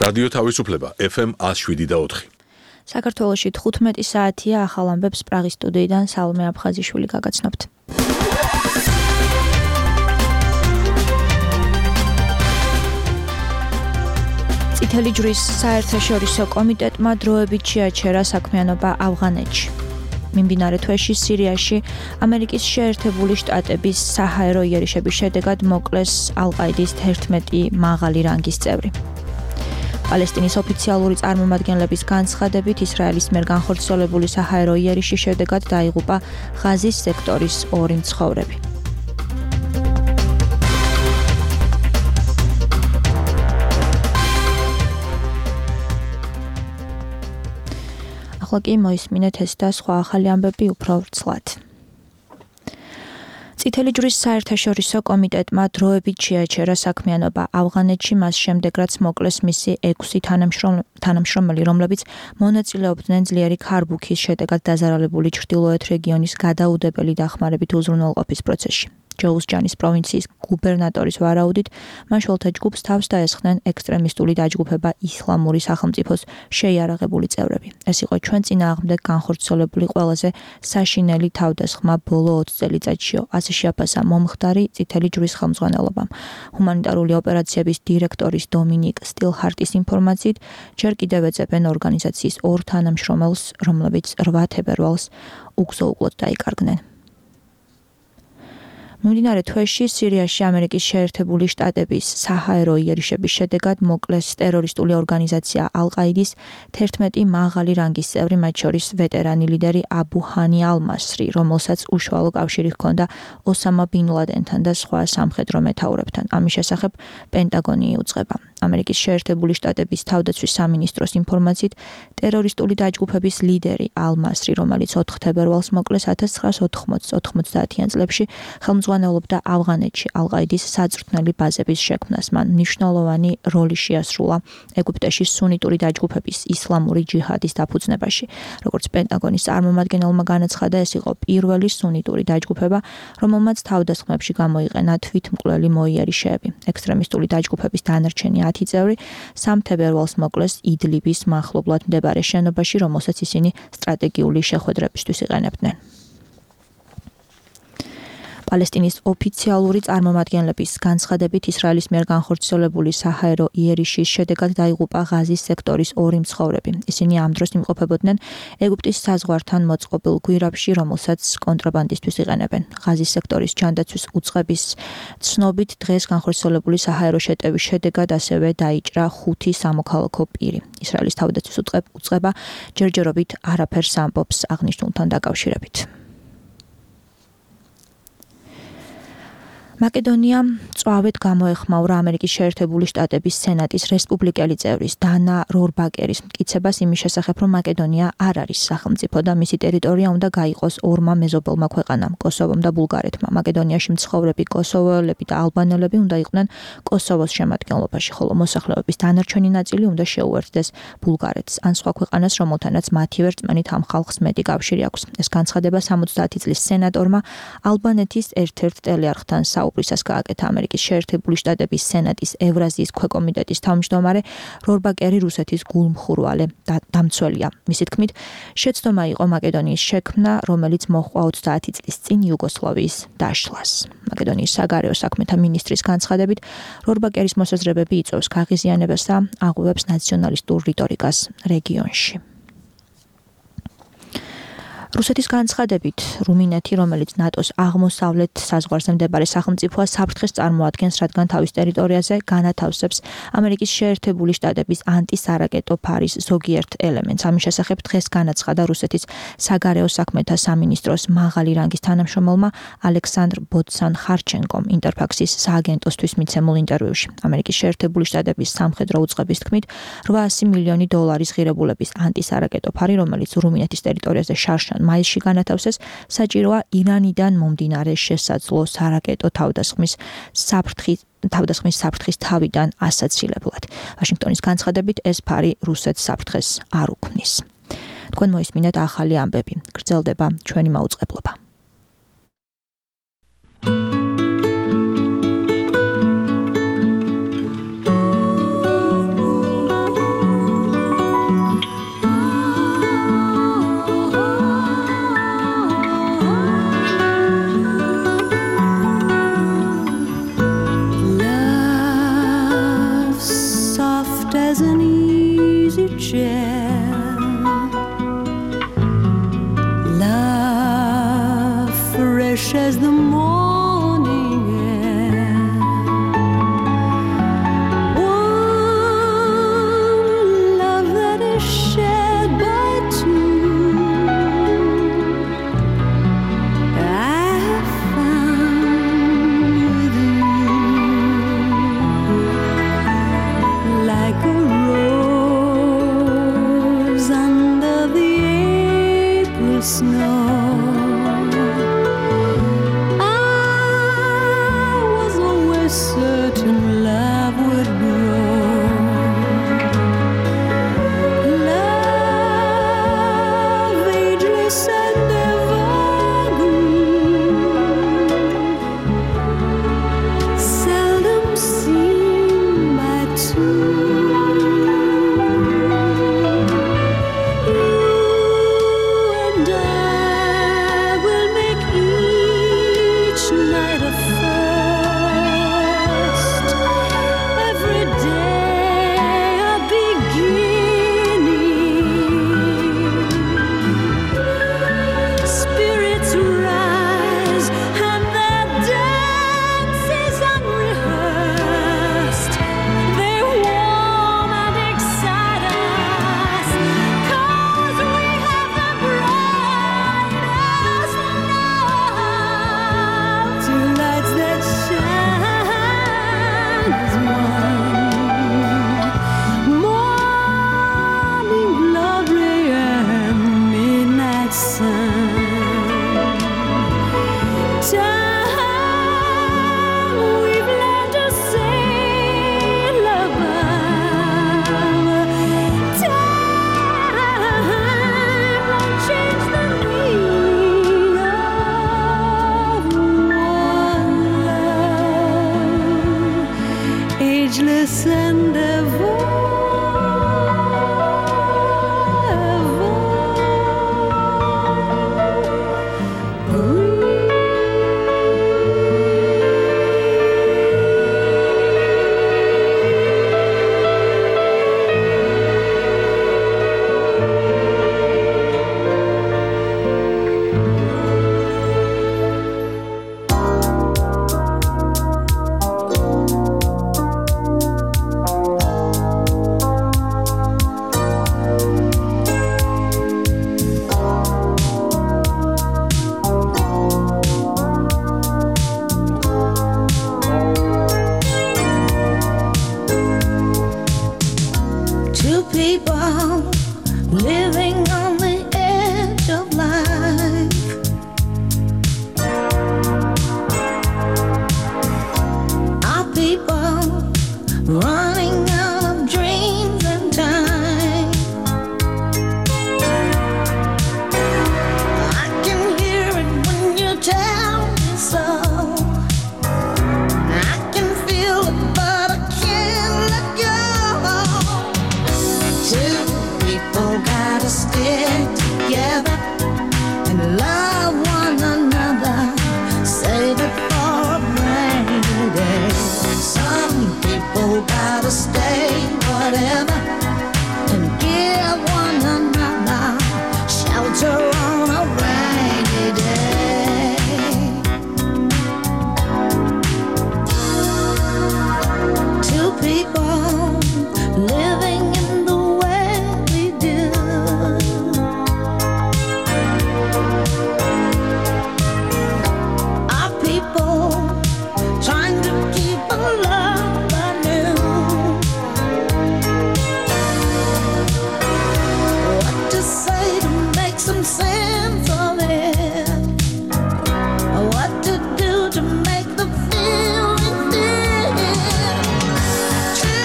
რადიო თავისუფლება FM 107.4. საქართველოში 15 საათია, ახალ ამბებს პრაღის სტუდიიდან სალომე აფხაზიშვილი გაგაცნობთ. წითელი ჯვრის საერთაშორისო კომიტეტმა დროებით შეაჩერა საქმიანობა ავღანეთში. მიმდინარე თვეში სირიაში ამერიკის შეერთებული შტატების საჰაერო იერიშების შედეგად მოკლეს ალ-ყაიდის 11 მაღალი რანგის წევრი. პალესტინის ოფიციალური წარმომადგენლების განცხადებით, ისრაელის მიერ განხორციელებული საჰაერო იერიშის შედეგად დაიღუპა ღაზის სექტორის 2 მცხოვრები. ახლა კი მოისმინეთ ეს და სხვა ახალი ამბები უფრო ვრცლად. წითელი ჯვრის საერთაშორისო კომიტეტმა დროებით შეაჩერა საქმიანობა ავღანეთში, მას შემდეგ რაც მოკლეს მისი 6 თანამშრომელი, რომლებიც მონაწილეობდნენ ძლიერი ქარბუქის შედეგად დაზარალებული ჩრდილოეთ რეგიონის გადაუდებელი დახმარებით უზრუნველყოფის პროცესში. ჯოუსჯანის პროვინციის გუბერნატორის ვარაუდით, მაშველთა ჯგუფს თავს დაესხნენ ექსტრემისტული დაჯგუფება ისლამური სახელმწიფოს შეიარაღებული წევრები. ეს იყო ჩვენ წინააღმდეგ განხორციელებული ყველაზე საშინელი თავდასხმა ბოლო 20 წელიწადშიო, ასე შეაფასა მომხდარი წითელი ჯვრის ხელმძღვანელობამ. ჰუმანიტარული ოპერაციების დირექტორის დომინიკ სტილჰარტის ინფორმაციით, ჯერ კიდევ ეძებენ ორგანიზაციის 2 თანამშრომელს, რომლებიც 8 თებერვალს უგზო-უკლოდ დაიკარგნენ. მიმდინარე თვეში სირიაში ამერიკის შეერთებული შტატების საჰაერო იერიშების შედეგად მოკლეს ტერორისტული ორგანიზაცია ალ-ყაიდის 11 მაღალი რანგის წევრი, მათ შორის ვეტერანი ლიდერი აბუ ჰანი ალ-მასრი, რომელსაც უშუალო კავშირი ჰქონდა ოსამა ბინ ლადენთან და სხვა სამხედრო მეთაურებთან. ამის შესახებ პენტაგონი იუწყება. ამერიკის შეერთებული შტატების თავდაცვის სამინისტროს ინფორმაციით, ტერორისტული დაჯგუფების ლიდერი ალ-მასრი, რომელიც 4 თებერვალს მოკლეს 1990-იან წლებში, ხელმძღვანელობდა ავღანეთში ალ-ყაიდის საწვრთნელი ბაზების შექმნას. მან მნიშვნელოვანი როლი შეასრულა ეგვიპტეში სუნიტური დაჯგუფების ისლამური ჯიჰადის დაფუძნებაში. როგორც პენტაგონის წარმომადგენელმა განაცხადა, ეს იყო პირველი სუნიტური დაჯგუფება, რომელმაც თავდასხმებში გამოიყენა თვითმკვლელი მოიერიშეები. ექსტრემისტული დაჯგუფების დანარჩენი 10 წევრი 3 თებერვალს მოკლეს იდლიბის მახლობლად მდებარე შენობაში, რომელსაც ისინი სტრატეგიული შეხვედრებისთვის იყენებდნენ. პალესტინის ოფიციალური წარმომადგენლების განცხადებით, ისრაელის მიერ განხორციელებული საჰაერო იერიშის შედეგად დაიღუპა ღაზის სექტორის 2 მცხოვრები. ისინი ამ დროს იმყოფებოდნენ ეგვიპტის საზღვართან მოწყობილ გვირაბში, რომელსაც კონტრაბანდისთვის იყენებენ. ღაზის სექტორის ჯანდაცვის უწყების ცნობით, დღეს განხორციელებული საჰაერო შეტევის შედეგად ასევე დაიჭრა 5 სამოქალაქო პირი. ისრაელის თავდაცვის უწყება ჯერჯერობით არაფერს ამბობს აღნიშნულთან დაკავშირებით. მაკედონიამ წვავით გამოეხმაურა ამერიკის შეერთებული შტატების სენატის რესპუბლიკელი წევრის დანა რორბაკერის მტკიცებას იმის შესახებ, რომ მაკედონია არ არის სახელმწიფო და მისი ტერიტორია უნდა გაიყოს 2 მეზობელმა ქვეყანამ, კოსოვომ და ბულგარეთმა. მაკედონიაში მცხოვრები კოსოვოელები და ალბანელები უნდა იყვნენ კოსოვოს შემადგენლობაში, ხოლო მოსახლეობის დანარჩენი ნაწილი უნდა შეუერთდეს ბულგარეთს ან სხვა ქვეყანას, რომელთანაც მათივე რწმენით ამ ხალხს მეტი კავშირი აქვს. ეს განცხადება 70 წლის სენატორმა ალბანეთის ერთ-ერთ ტელეარხთან საუბრისას გააკეთა ამერიკის შეერთებული შტატების სენატის ევრაზიის ქვეკომიტეტის თავმჯდომარე რორბაკერი რუსეთის გულმხურვალე დამცველია. მისი თქმით, შეცდომა იყო მაკედონიის შექმნა, რომელიც მოჰყვა 30 წლის წინ იუგოსლავიის დაშლას. მაკედონიის საგარეო საქმეთა მინისტრის განცხადებით, რორბაკერის მოსაზრებები იწვევს გაღიზიანებას და აღვივებს ნაციონალისტურ რიტორიკას რეგიონში. რუსეთის განცხადებით, რუმინეთი, რომელიც ნატოს აღმოსავლეთ საზღვარზე მდებარე სახელმწიფოა, საფრთხეს წარმოადგენს, რადგან თავის ტერიტორიაზე განათავსებს ამერიკის შეერთებული შტატების ანტისარაკეტო ფარის ზოგიერთ ელემენტს. ამის შესახებ დღეს განაცხადა რუსეთის საგარეო საქმეთა სამინისტროს მაღალი რანგის თანამშრომელმა ალექსანდრ ბოდსან-ხარჩენკომ ინტერფაქსის სააგენტოსთვის მიცემულ ინტერვიუში. ამერიკის შეერთებული შტატების სამხედრო უწყების თქმით, $800 მილიონი ღირებულების ანტისარაკეტო ფარი, რომელიც რუმინეთის ტერიტორიაზე შარშან მაისში განათავსეს, საჭიროა ირანიდან მომდინარე შესაძლო სარაკეტო თავდასხმის საფრთხის თავიდან ასაცილებლად. ვაშინგტონის განცხადებით, ეს ფარი რუსეთს საფრთხეს არ უქმნის. თქვენ მოისმინეთ ახალი ამბები. გრძელდება ჩვენი მაუწყებლობა. as the morning air. One love that is shared by two, I have found with you, like a rose under the April snow. Certain love would grow, love ageless and evergreen, seldom seen by two. You and I will make each night a ageless and ever. Two people living on the edge of life, our people running out of dreams and time. I can hear it when you tell me so. I can feel it, but I can't let go. Two people gotta stick together and love one another. Save it for a rainy day. Some people gotta stay whatever and give one another shelter on a rainy day. Two people living in the way we do. Our people trying to keep a love anew. What to say to make some sense of it? What to do to make the feeling fit? Two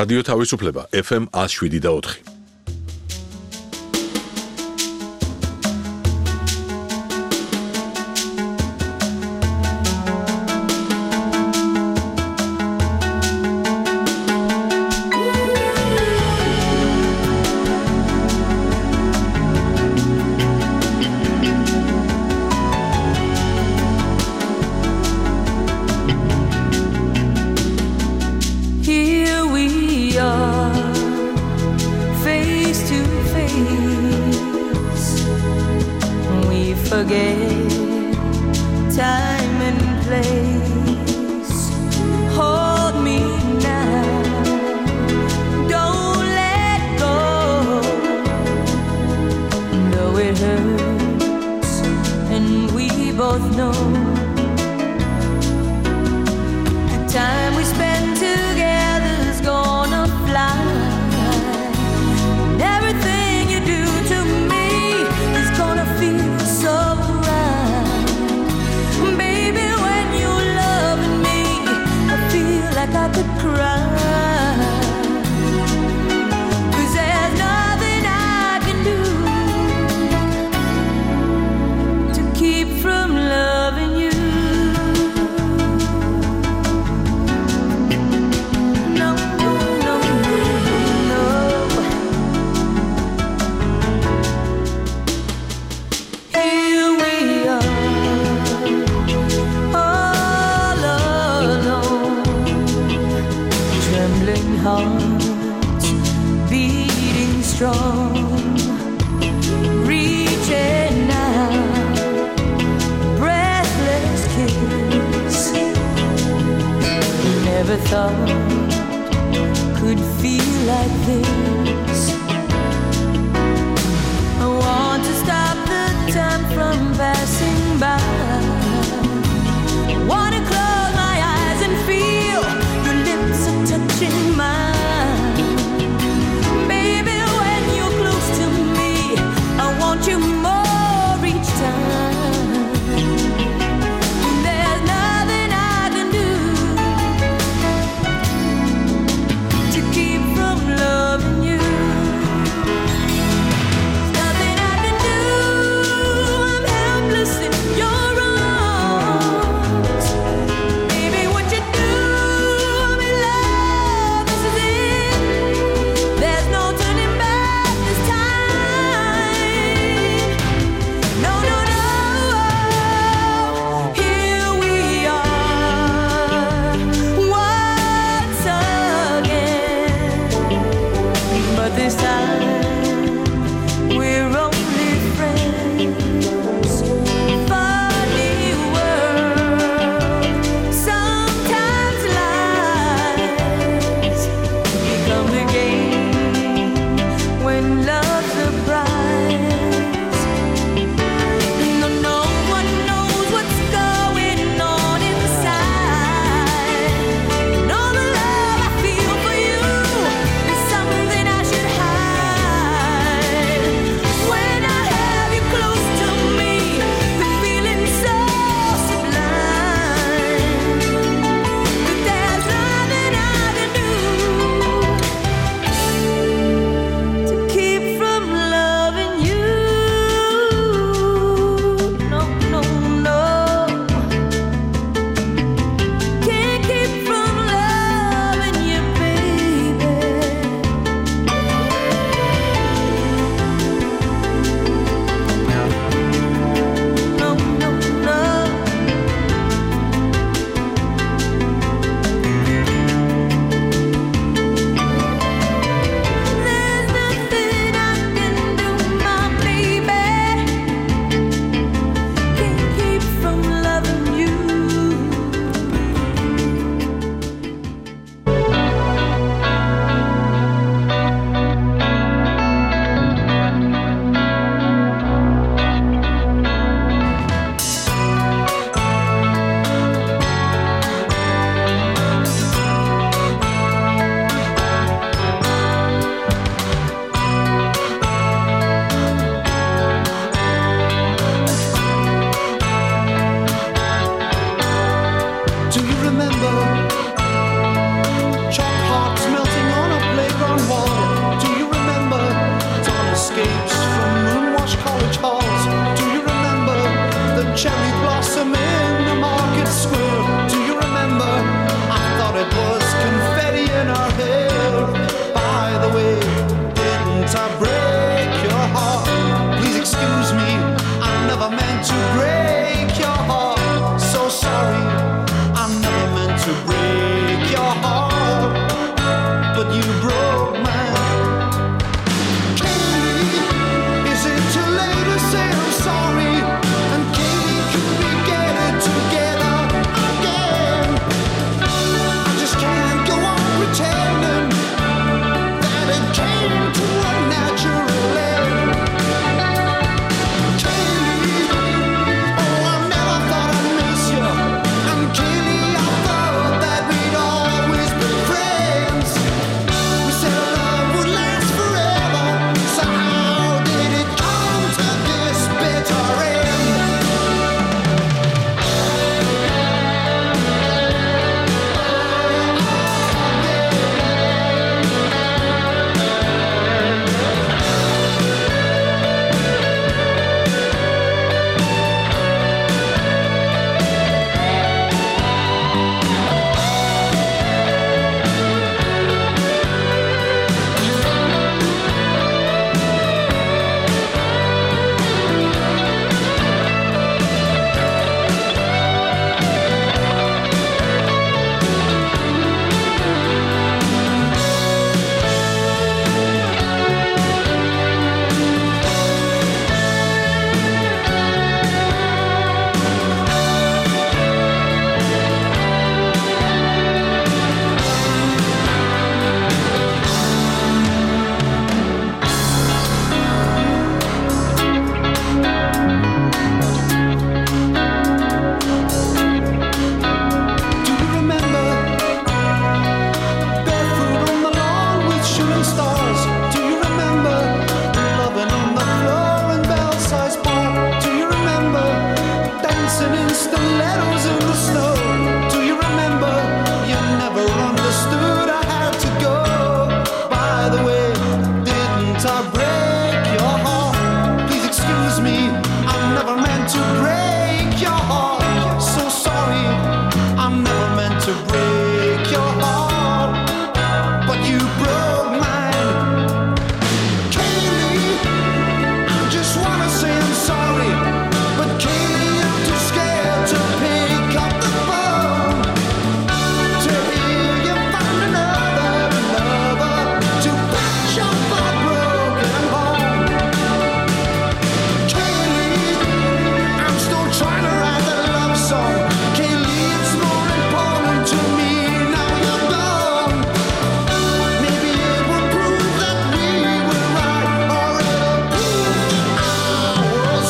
რადიო თავისუფლება FM 107.4. Loving you. cherry blossom in the market square. Do you remember? I thought it was confetti in our hair. By the way, didn't I break your heart? Please excuse me, I never meant to break your heart. So sorry, I never meant to break your heart, but you broke mine. Katie, is it too late to say I'm sorry? And Katie, could we get it together again? I just can't go on pretending that it came to a natural end. Katie, oh, I never thought I'd miss you. And Katie, I thought that we'd always be friends. We said our love would last forever, so how did it come to this bitter end? Do you remember? Barefoot on the lawn with shooting stars. Do you remember? Loving on the floor in Belsize Bar. Do you remember? Dancing in stilettos in the snow. Do you remember? You never understood I had to go. By the way, didn't I break your heart? Please excuse me, I never meant to break your heart. So sorry, I never meant to break your heart, but you broke mine. Kaylee, I just wanna say I'm sorry, but Kaylee, I'm too scared to pick up the phone. To hear you find another lover to patch up a broken home. Kaylee, I'm still trying to write that love song. Kaylee, it's more important to me now you're gone. Maybe it will prove that we were right, or it'll prove that I was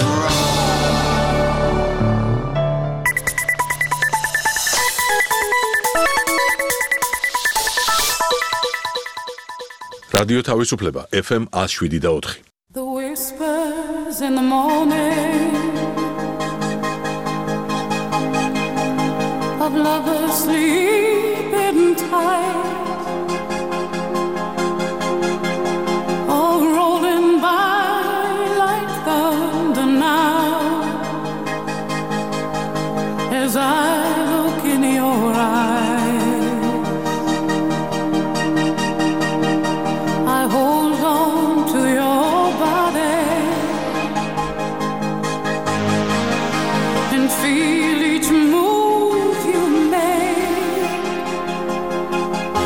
wrong. რადიო თავისუფლება FM 107.4. The whispers in the morning of lovers sleeping tight, all rolling by like thunder now, as I look in your eyes. I hold on to your body and feel each move you make.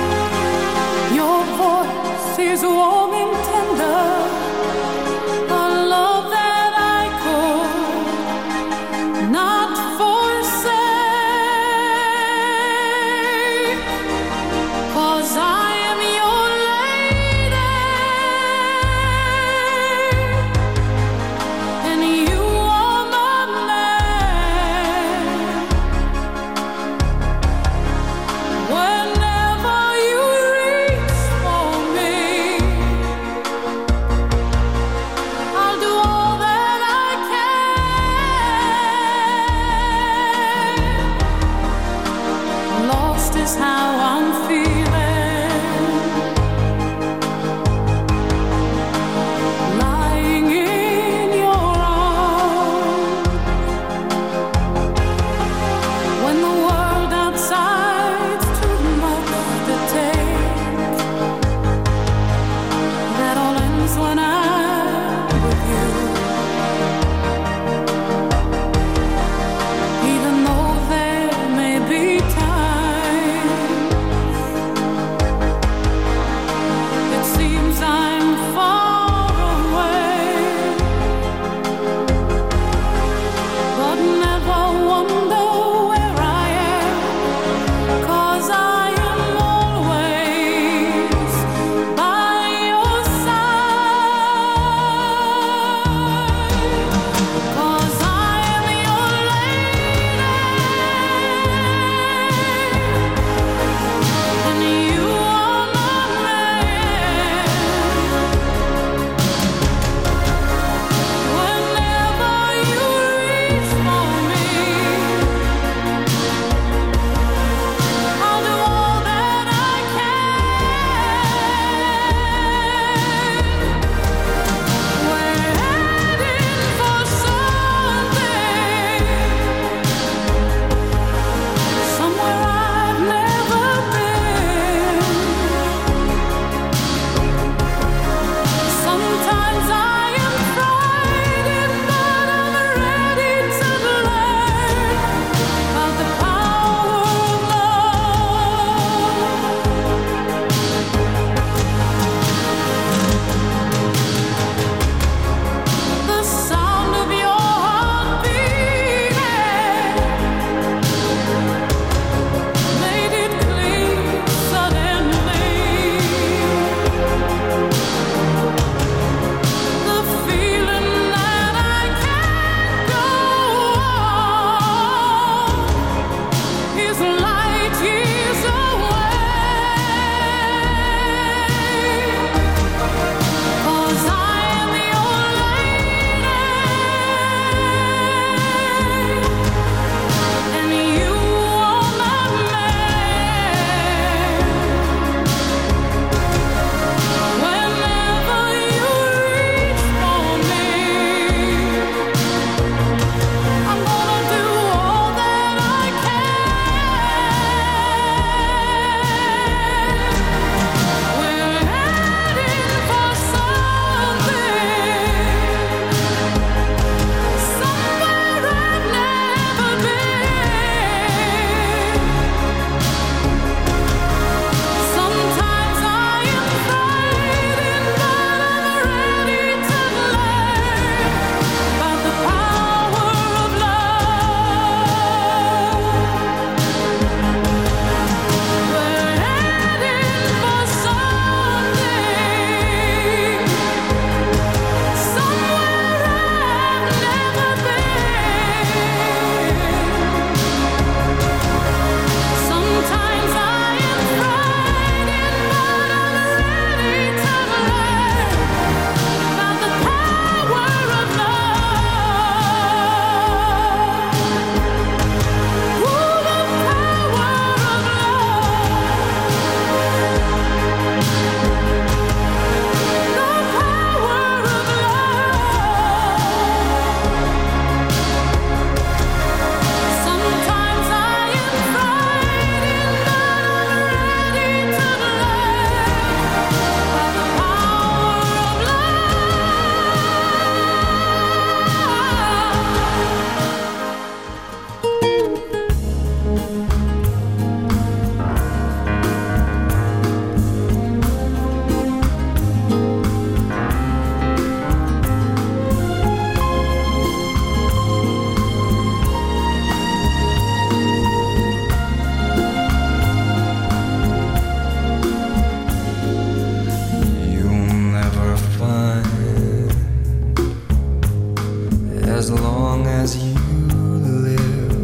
as long as you live.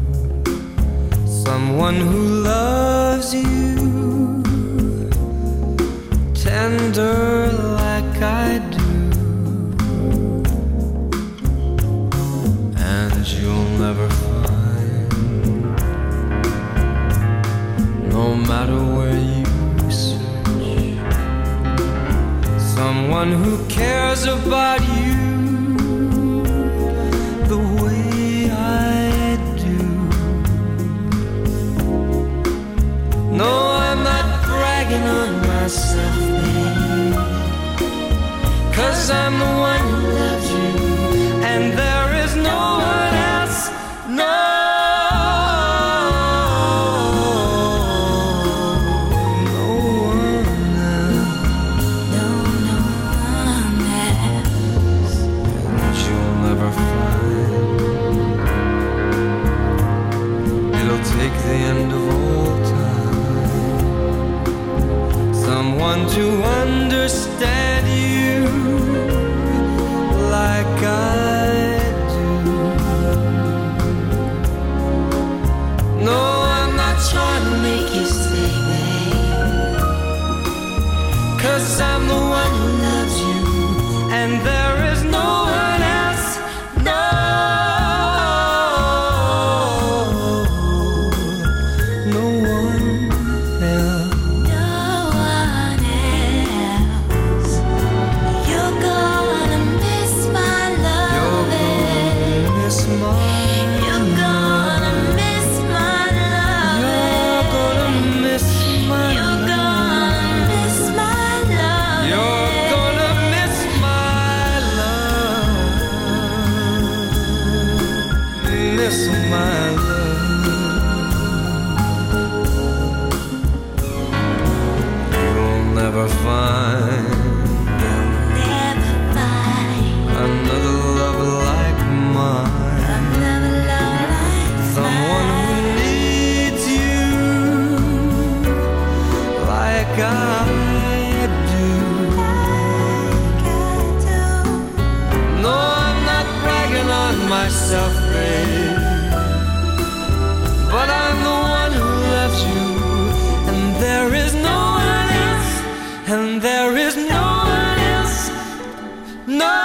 Someone who loves you tender like I do, and you'll never find, no matter where you search, someone who cares about you the way I do. No, I'm not bragging on myself, babe, 'cause I'm the one who loves you, and there is no one else, no. Take the end of all time, someone to understand you like I do. No, I'm not trying to make you stay, babe, 'cause I'm the one who loves you, and there is no one else, no. Myself, babe, but I'm the one who loves you, and there is no one else, and there is no one else, no.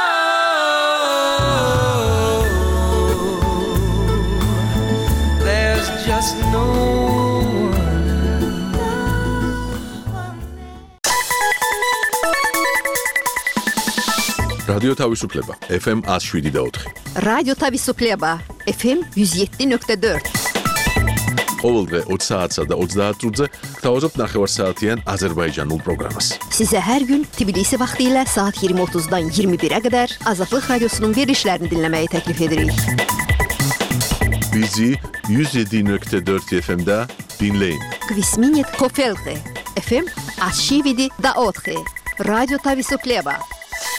There's just no რადიო თავისუფლება FM 107.4. რადიო თავისუფლება FM 107.4. ყოველდღე 20 საათსა და 30 წუთზე გთავაზობთ ნახევარსაათიან აზერბაიჯანულ პროგრამას. Size her gün Tbilisi vaxtilə saat 20:30-dan 21-ə qədər Azadlıq Radiosunun verilişlərini dinləməyi təklif edirik. Bizi 107.4 FM-də dinləyin. Kvisminit Kofelte FM 107.4. Radyo Tavisufleba.